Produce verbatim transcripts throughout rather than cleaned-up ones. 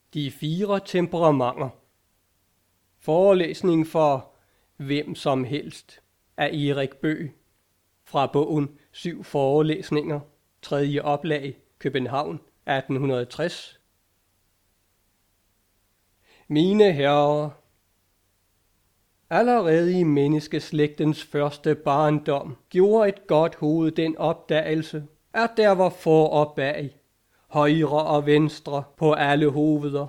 De fire temperamenter. Forelæsning for hvem som helst af Erik Bøgh fra bogen Syv forelæsninger, tredje oplag, København, atten tres. Mine herrer, allerede i menneskeslægtens første barndom gjorde et godt hoved den opdagelse, at der var for og bag, højre og venstre på alle hoveder.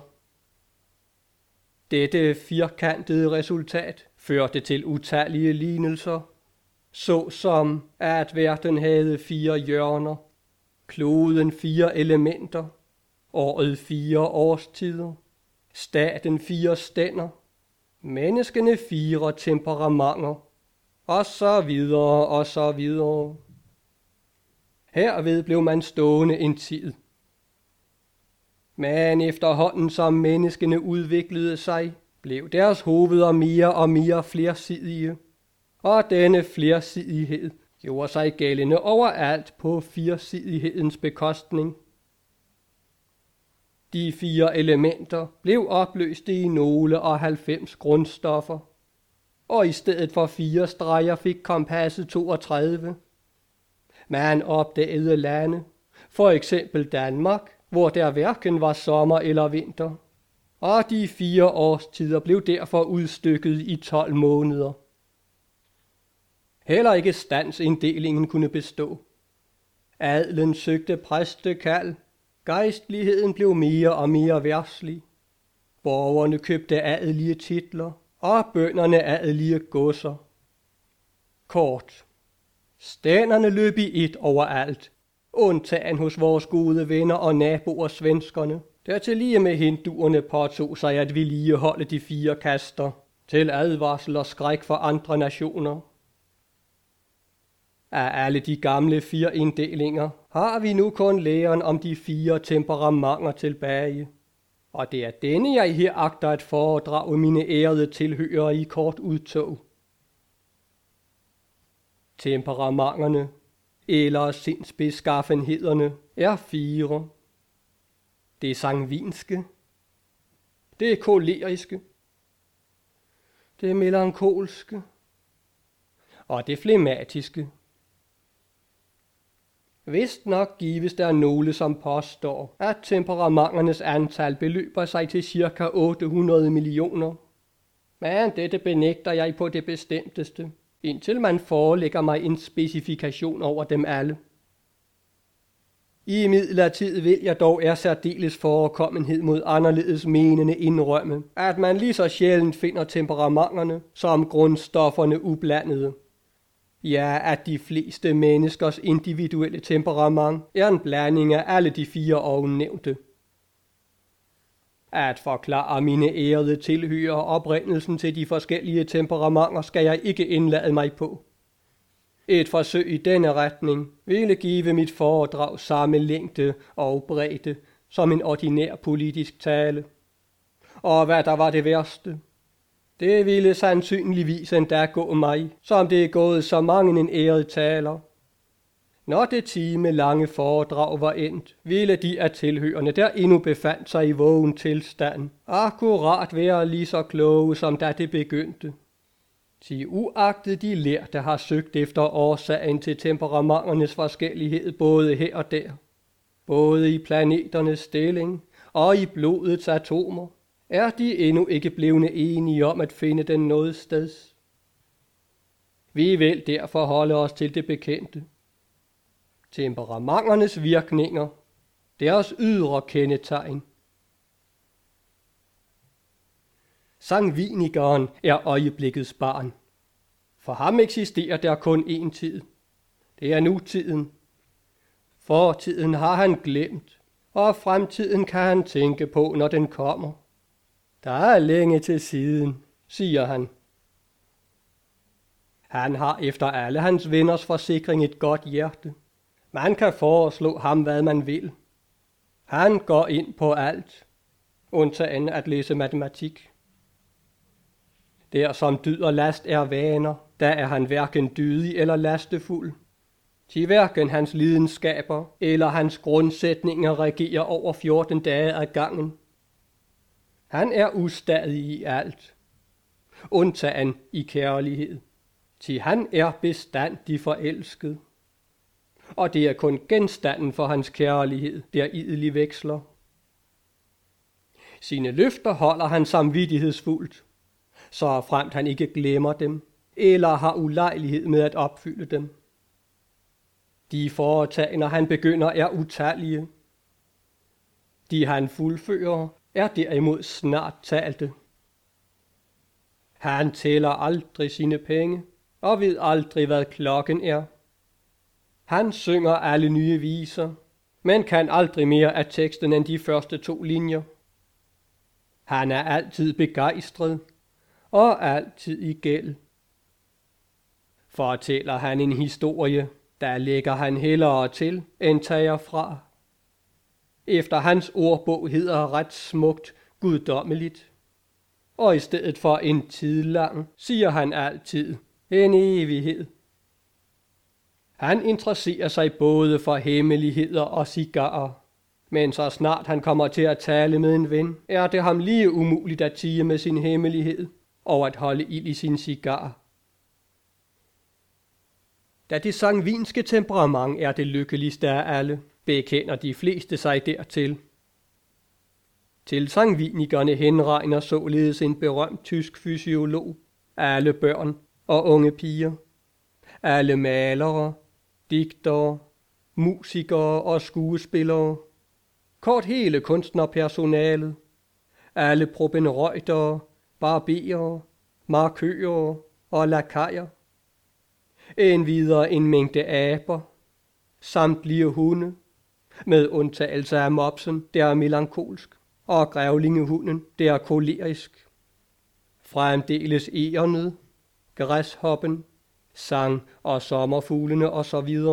Dette firkantede resultat førte til utallige lignelser, såsom at verden havde fire hjørner, kloden fire elementer, året fire årstider, staten fire stænder, menneskene fire temperamenter, og så videre og så videre. Herved blev man stående en tid. Men efterhånden som menneskene udviklede sig, blev deres hoveder mere og mere flersidige, og denne flersidighed gjorde sig gældende overalt på firesidighedens bekostning. De fire elementer blev opløst i nogle og halvfems grundstoffer, og i stedet for fire streger fik kompasset toogtredive. Man opdagede lande, for eksempel Danmark, hvor der hverken var sommer eller vinter, og de fire årstider blev derfor udstykket i tolv måneder. Heller ikke standsinddelingen kunne bestå. Adelen søgte præstekald, gejstligheden blev mere og mere verdslig, borgerne købte adelige titler, og bønderne adelige godser. Kort. Stænderne løb i et overalt, undtagen hos vores gode venner og naboer svenskerne, der til lige med hinduerne påtog sig at vedligeholde de fire kaster til advarsel og skræk for andre nationer. Af alle de gamle fire inddelinger har vi nu kun læren om de fire temperamenter tilbage, og det er denne jeg her agter at foredrage mine ærede tilhørere i kort udtog. Temperamenterne, eller sindsbeskaffenhederne, er fire. Det sangvinske, det koleriske, det melankolske og det flegmatiske. Vist nok gives der nogle, som påstår, at temperamenternes antal beløber sig til cirka otte hundrede millioner. Men dette benægter jeg på det bestemteste, indtil man forelægger mig en specifikation over dem alle. I midlertid vil jeg dog er særdeles forekommenhed mod anderledes menende indrømme, at man lige så sjældent finder temperamenterne som grundstofferne ublandede. Ja, at de fleste menneskers individuelle temperament er en blanding af alle de fire ovennævnte. At forklare mine ærede tilhørere oprindelsen til de forskellige temperamenter skal jeg ikke indlade mig på. Et forsøg i denne retning ville give mit foredrag samme længde og bredde som en ordinær politisk tale. Og hvad der var det værste, det ville sandsynligvis endda gå mig, som det er gået så mange en æret taler. Når det time lange foredrag var endt, ville de af tilhørende, der endnu befandt sig i vågen tilstand, akkurat være lige så kloge, som da det begyndte. Til uagtet de lærte har søgt efter årsagen til temperamenternes forskellighed både her og der, både i planeternes stilling og i blodets atomer, er de endnu ikke blevne enige om at finde den noget steds. Vi vil derfor holde os til det bekendte. Temperamenternes virkninger, deres ydre kendetegn. Sangvinikeren er øjeblikkets barn. For ham eksisterer der kun én tid. Det er nutiden. Fortiden har han glemt, og fremtiden kan han tænke på, når den kommer. Der er længe til siden, siger han. Han har efter alle hans venners forsikring et godt hjerte. Man kan foreslå ham, hvad man vil. Han går ind på alt, undtagen at læse matematik. Der som dyd og last er vaner, der er han hverken dydig eller lastefuld. Til hverken hans lidenskaber eller hans grundsætninger regerer over fjorten dage ad gangen. Han er ustadig i alt, undtagen i kærlighed, til han er bestandig forelsket, og det er kun genstanden for hans kærlighed, der idelig veksler. Sine løfter holder han samvittighedsfuldt, så fremt han ikke glemmer dem, eller har ulejlighed med at opfylde dem. De foretagender, han begynder, er utallige. De, han fuldfører, er derimod snart talte. Han tæller aldrig sine penge, og ved aldrig, hvad klokken er. Han synger alle nye viser, men kan aldrig mere af teksten end de første to linjer. Han er altid begejstret, og altid i gæld. Fortæller han en historie, der lægger han hellere til, end tager fra. Efter hans ordbog hedder ret smukt guddommeligt, og i stedet for en tid lang, siger han altid en evighed. Han interesserer sig både for hemmeligheder og cigarer, men så snart han kommer til at tale med en ven, er det ham lige umuligt at tie med sin hemmelighed og at holde ild i sin cigar. Da det sangvinske temperament er det lykkeligste af alle, bekender de fleste sig dertil. Til sangvinikerne henregner således en berømt tysk fysiolog, alle børn og unge piger, alle malere, digtere, musikere og skuespillere, kort hele kunstnerpersonalet, alle probenreutere, barberer, markører og lakajer, endvidere en mængde aber, samtlige hunde, med undtagelse af mopsen, der er melankolsk, og grævlingehunden, der er kolerisk. Fremdeles egernet, græshoppen, sang og sommerfuglene osv.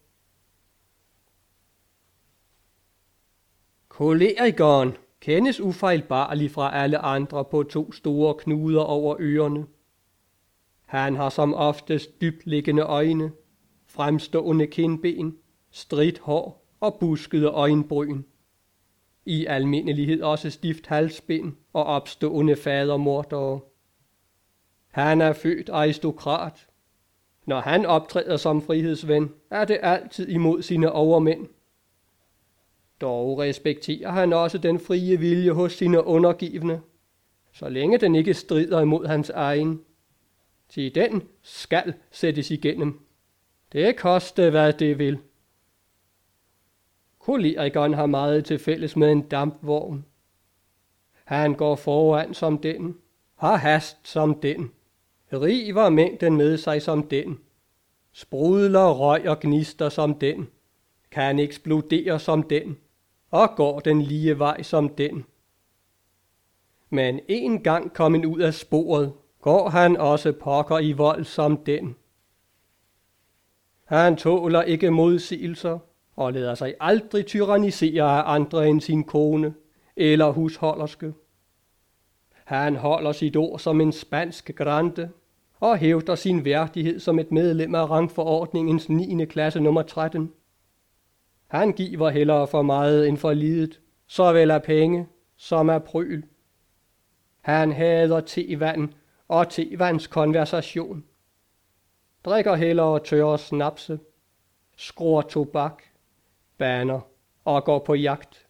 Kolerikeren kendes ufejlbarligt fra alle andre på to store knuder over ørerne. Han har som oftest dybtliggende øjne, fremstående kindben, stridt hår og buskede øjenbryn. I almindelighed også stift halsbind og opstående fadermordere. Han er født aristokrat. Når han optræder som frihedsven, er det altid imod sine overmænd. Dog respekterer han også den frie vilje hos sine undergivne, så længe den ikke strider imod hans egen. Til den skal sættes igennem. Det koste, hvad det vil. Kolerikeren har meget til fælles med en dampvogn. Han går foran som den, har hast som den, river mængden med sig som den, sprudler røg og gnister som den, kan eksplodere som den, og går den lige vej som den. Men en gang kommet ud af sporet, går han også pokker i vold som den. Han tåler ikke modsigelser, og lader sig aldrig tyrannisere af andre end sin kone eller husholderske. Han holder sit ord som en spansk grande, og hævder sin værdighed som et medlem af rangforordningens niende klasse nummer tretten. Han giver hellere for meget end for lidet, såvel af penge som af pryl. Han hader tevand og tevands konversation, drikker hellere tørre snapse, skruer tobak, baner og går på jagt.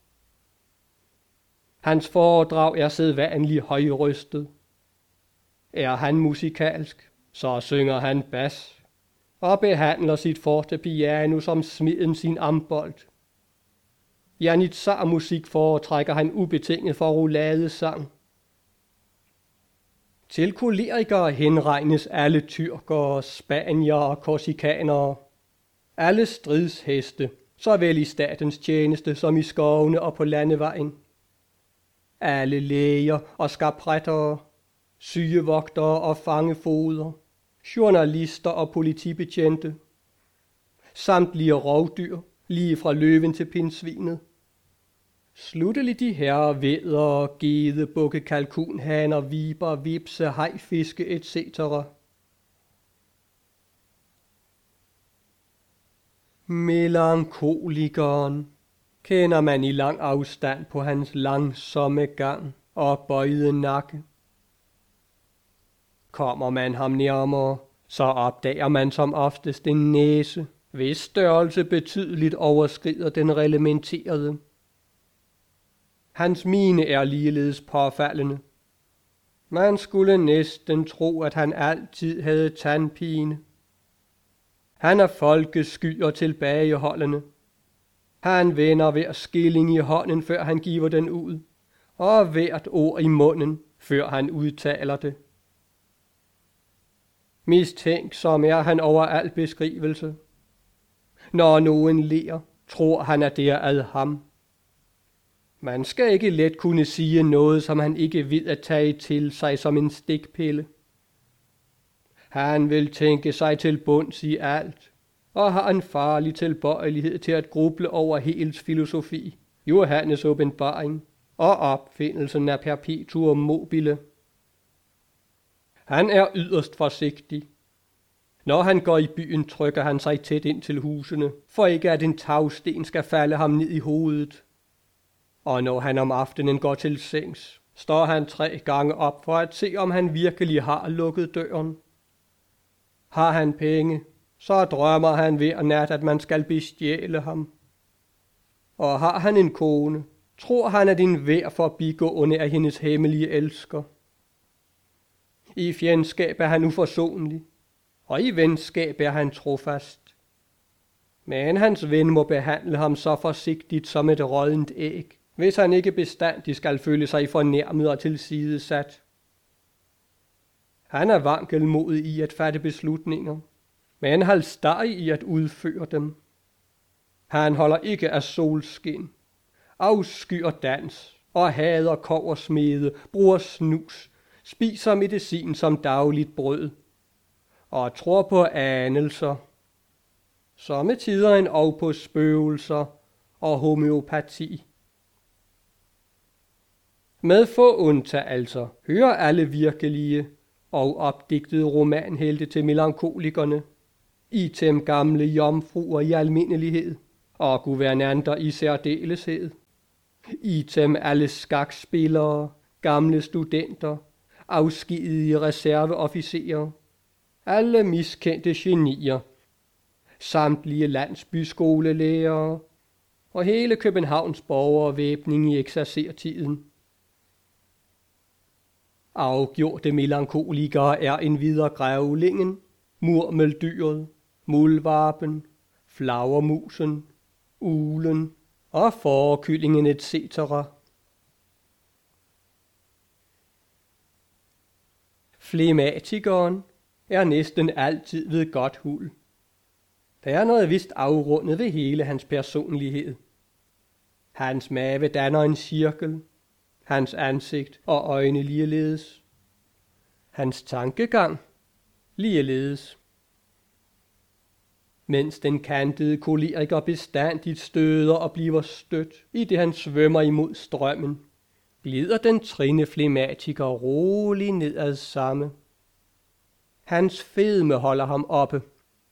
Hans foredrag er sædvanlig højrøstet. Er han musikalsk, så synger han bas og behandler sit fortepiano som smiden sin ambold. Janitsar-musik foretrækker han ubetinget for rouladesang. Til kolerikere henregnes alle tyrkere, spanier og korsikanere, alle stridsheste, såvel i statens tjeneste som i skovene og på landevejen. Alle læger og skaprættere, sygevogtere og fangefoder, journalister og politibetjente, samtlige rovdyr, lige fra løven til pindsvinet. Sluttelig de herrer vædder, gede, bukke, kalkunhaner, viber, vipse, hajfiske et cetera. Melankolikeren kender man i lang afstand på hans langsomme gang og bøjede nakke. Kommer man ham nærmere, så opdager man som oftest en næse, hvis størrelse betydeligt overskrider den reglementerede. Hans mine er ligeledes påfaldende. Man skulle næsten tro, at han altid havde tandpine. Han er folkesky og tilbageholdende. Han vender hver skilling i hånden, før han giver den ud, og hvert ord i munden, før han udtaler det. Mistænksom er han over al beskrivelse. Når nogen ler, tror han, at det er ad ham. Man skal ikke let kunne sige noget, som han ikke ved at tage til sig som en stikpille. Han vil tænke sig til bunds i alt, og har en farlig tilbøjelighed til at gruble over Hegels filosofi, Johannes' åbenbaring og opfindelsen af perpetuum mobile. Han er yderst forsigtig. Når han går i byen, trykker han sig tæt ind til husene, for ikke at en tagsten skal falde ham ned i hovedet. Og når han om aftenen går til sengs, står han tre gange op for at se, om han virkelig har lukket døren. Har han penge, så drømmer han hver nat, at man skal bestjæle ham. Og har han en kone, tror han, at enhver forbigående er hendes hemmelige elsker. I fjendskab er han uforsonlig, og i venskab er han trofast. Men hans ven må behandle ham så forsigtigt som et råddent æg, hvis han ikke bestandig skal føle sig fornærmet og tilsidesat. Han er vankelmodig i at fatte beslutninger, men halvstarrig i at udføre dem. Han holder ikke af solskin, afskyer dans og hader kobbersmede, bruger snus, spiser medicin som dagligt brød og tror på anelser, somme tider en og på spøgelser og homøopati. Med få undtagelser hører alle virkelige og opdigtede romanhelte til melankolikerne, item gamle jomfruer i almindelighed og guvernanter i særdeleshed, item alle skakspillere, gamle studenter, afskedige reserveofficerer, alle miskendte genier, samtlige landsbyskolelærere og hele Københavns borgervæbning i eksercertiden. Afgjorte melankolikere er endvidere grævlingen, murmeldyret, muldvarpen, flagermusen, uglen og fårekyllingen et cetera. Flegmatikeren er næsten altid ved godt huld. Der er noget vist afrundet ved hele hans personlighed. Hans mave danner en cirkel, hans ansigt og øjne ligeledes. Hans tankegang ligeledes. Mens den kantede koleriker bestandigt støder og bliver stødt, i det han svømmer imod strømmen, glider den trinde flegmatiker roligt nedad samme. Hans fedme holder ham oppe.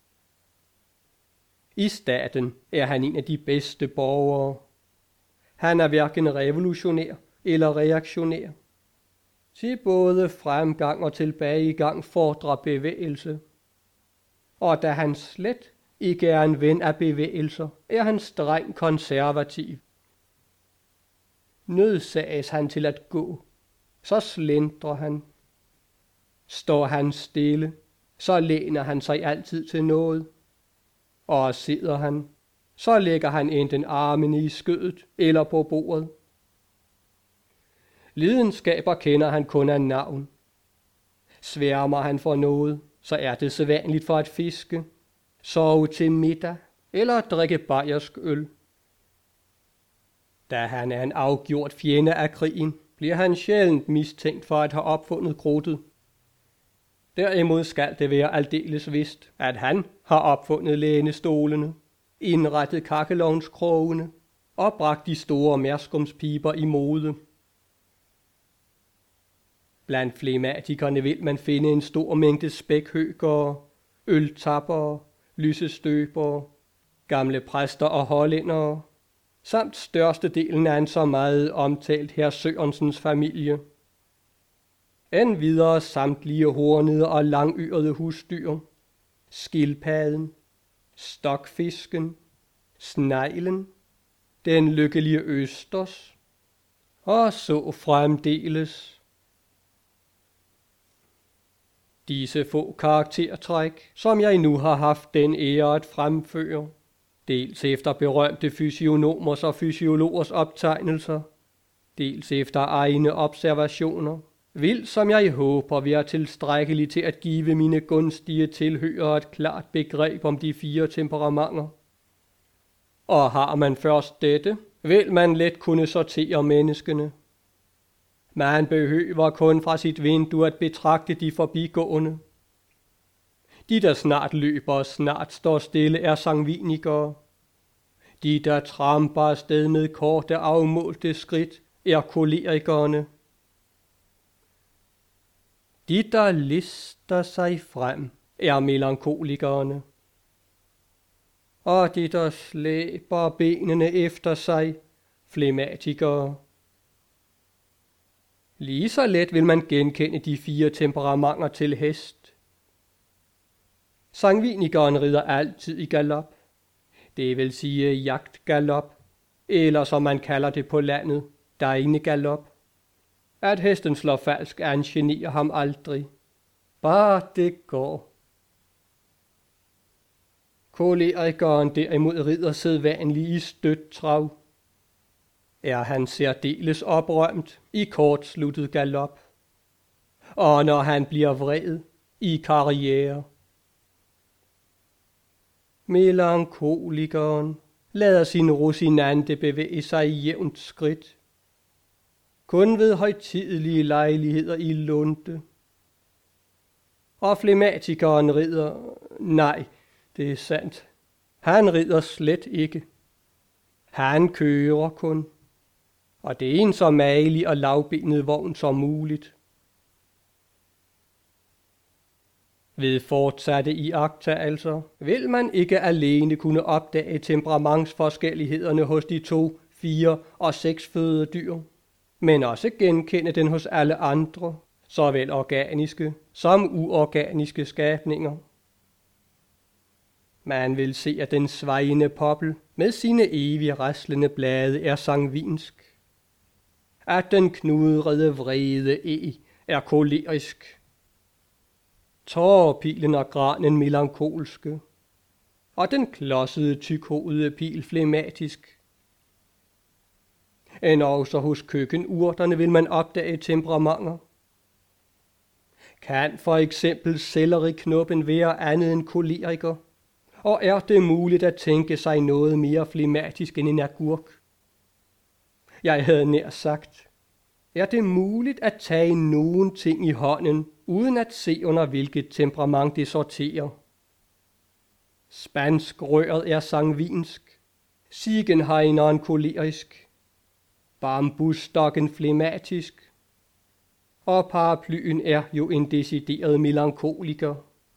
I staten er han en af de bedste borgere. Han er hverken revolutionær eller reaktionær. Til både fremgang og tilbagegang fordrer bevægelse. Og da han slet ikke er en ven af bevægelser, er han streng konservativ. Nødsages han til at gå, så slentrer han. Står han stille, så læner han sig altid til noget. Og sidder han, så lægger han enten armene i skødet eller på bordet. Lidenskaber kender han kun af navn. Sværmer han for noget, så er det sædvanligt for at fiske, sove til middag eller drikke bayersk øl. Da han er en afgjort fjende af krigen, bliver han sjældent mistænkt for at have opfundet krudtet. Derimod skal det være aldeles vist, at han har opfundet lænestolene, indrettet kakkelovnskrogene og bragt de store merskumspiber i mode. Blandt flegmatikerne vil man finde en stor mængde spækhøgere, øltappere, lysestøbere, gamle præster og hollændere, samt størstedelen af en så meget omtalt herr Sørensens familie. Endvidere samtlige hornede og langørede husdyr, skildpadden, stokfisken, sneglen, den lykkelige østers, og så fremdeles. Disse få karaktertræk, som jeg nu har haft den ære at fremføre, dels efter berømte fysionomers og fysiologers optegnelser, dels efter egne observationer, vil, som jeg håber, være tilstrækkeligt til at give mine gunstige tilhørere et klart begreb om de fire temperamenter. Og har man først dette, vil man let kunne sortere menneskene. Man behøver kun fra sit vindue at betragte de forbigående. De, der snart løber og snart står stille, er sangvinikere. De, der tramper afsted med korte afmålte skridt, er kolerikerne. De, der lister sig frem, er melankolikerne. Og de, der slæber benene efter sig, flegmatikere. Lige så let vil man genkende de fire temperamenter til hest. Sangvinikeren rider altid i galop, det vil sige jagtgalop, eller som man kalder det på landet, degnegalop. At hesten slår falsk angenerer ham aldrig. Bare det går. Kolerikeren derimod rider sædvanlig i stødt trav. Er han særdeles oprømt i kortsluttet galop, og når han bliver vred i karriere. Melankolikeren lader sin Rosinante bevæge sig i jævnt skridt, kun ved højtidelige lejligheder i lunde. Og flegmatikeren rider, nej, det er sandt, han rider slet ikke. Han kører kun, og det er en så magelig og lavbenet vogn som muligt. Ved fortsatte iagttagelser vil man ikke alene kunne opdage temperamentsforskellighederne hos de to, fire og seksfødede dyr, men også genkende den hos alle andre, såvel organiske som uorganiske skabninger. Man vil se, at den svejende poppel med sine evige raslende blade er sangvinsk, at den knudrede vrede e er kolerisk, tårepilen og granen melankolske, og den klodsede tykhovedede pil flegmatisk. End også hos køkkenurterne vil man opdage temperamenter. Kan for eksempel selleriknoppen være andet end koleriker, og er det muligt at tænke sig noget mere flegmatisk end en agurk? Jeg havde nær sagt, er det muligt at tage nogen ting i hånden, uden at se under hvilket temperament det sorterer? Spansk røret er sangvinsk, Ziegenhaineren kolerisk, bambusstokken flegmatisk, og paraplyen er jo en decideret melankoliker.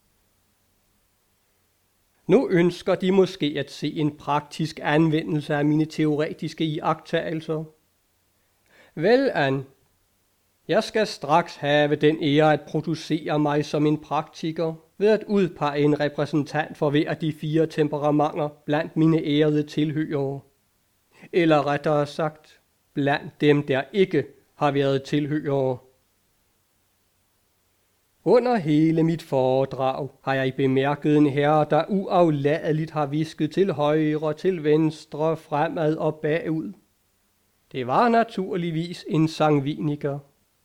Nu ønsker de måske at se en praktisk anvendelse af mine teoretiske iagttagelser. Vel an, jeg skal straks have den ære at producere mig som en praktiker ved at udpege en repræsentant for hver af de fire temperamenter blandt mine ærede tilhørere. Eller rettere sagt, blandt dem, der ikke har været tilhørere. Under hele mit foredrag har jeg bemærket en herre, der uafladeligt har visket til højre, til venstre, fremad og bagud. Det var naturligvis en sangviniker.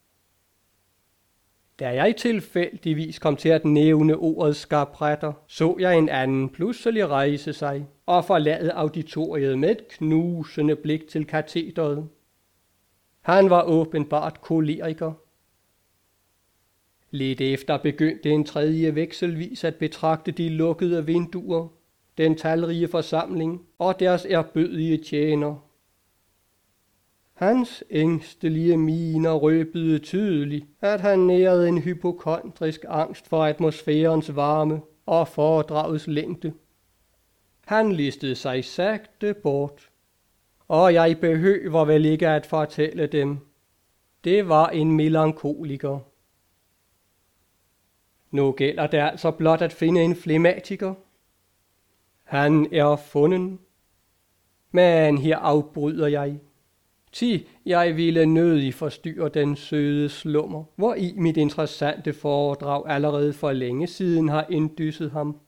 Da jeg tilfældigvis kom til at nævne ordet skarpretter, så jeg en anden pludselig rejse sig og forlade auditoriet med et knusende blik til katedret. Han var åbenbart koleriker. Lidt efter begyndte en tredje vekselvis at betragte de lukkede vinduer, den talrige forsamling og deres ærbødige tjener. Hans ængstelige miner røbede tydeligt, at han nærede en hypokondrisk angst for atmosfærens varme og foredragets længde. Han listede sig sagte bort, og jeg behøver vel ikke at fortælle dem. Det var en melankoliker. Nu gælder det altså blot at finde en flegmatiker. Han er funden. Men her afbryder jeg. Ti, jeg ville nødig forstyrre den søde slummer, hvor i mit interessante foredrag allerede for længe siden har inddysset ham.